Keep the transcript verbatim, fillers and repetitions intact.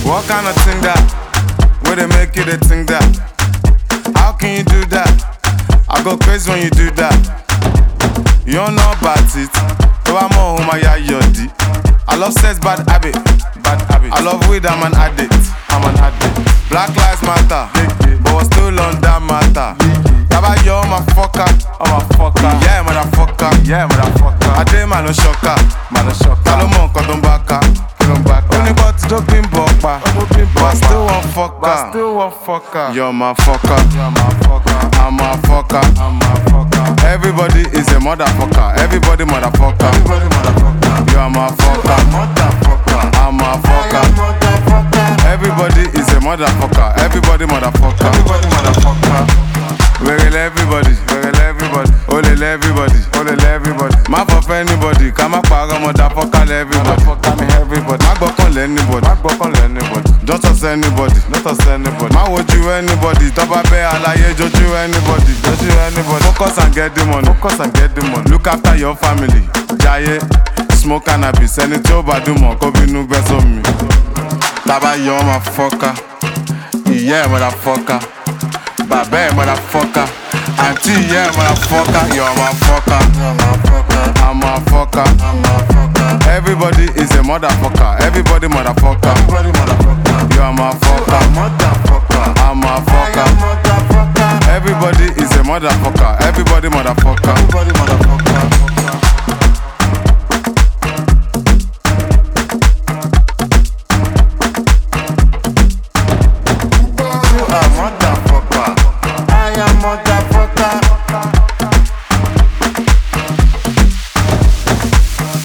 What kind of thing that? Where they make you the thing that? How can you do that? I go crazy when you do that. You don't know about it. So I'm on my yodi. I love sex, bad habit. Bad habit. I love weed, I'm an addict. I'm an addict. Black lives matter, but we're still on that matter. Taba yo, I'm a fucker. I'm a fucker. Yeah, motherfucker. Yeah, motherfucker. I did man no shocker. Man no shocker. Salomon cotton baka. Only but don't be bokpa. But still one fucker. But still one fucker. You're my fucker. You're my fucker. I'm a fucker. I'm a fucker. Everybody is a motherfucker. Everybody motherfucker. Everybody motherfucker. You're my fucker. Motherfucker. I'm a fucker. Everybody is a motherfucker. Everybody motherfucker. Everybody motherfucker. Wiggle everybody, wiggle everybody, ole everybody, ole everybody. Ma fuck anybody, come up para motherfucker everybody, motherfucker me everybody. Ma go con anybody, ma go con anybody. Don't trust anybody, don't trust anybody. Ma would you anybody, top up a alaye, don't you anybody, don't you anybody. Focus and get the money, focus and get the money. Look after your family, jaye, smoke cannabis, any job I do more, go be no best on me. Taba yo motherfucker, yeah motherfucker. Babe, motherfucker. Auntie, yeah, motherfucker. You're my fucker. I'm a fucker. Everybody is a motherfucker. Everybody motherfucker. You're my fucker. I'm a fucker. Everybody is a motherfucker. Everybody motherfucker.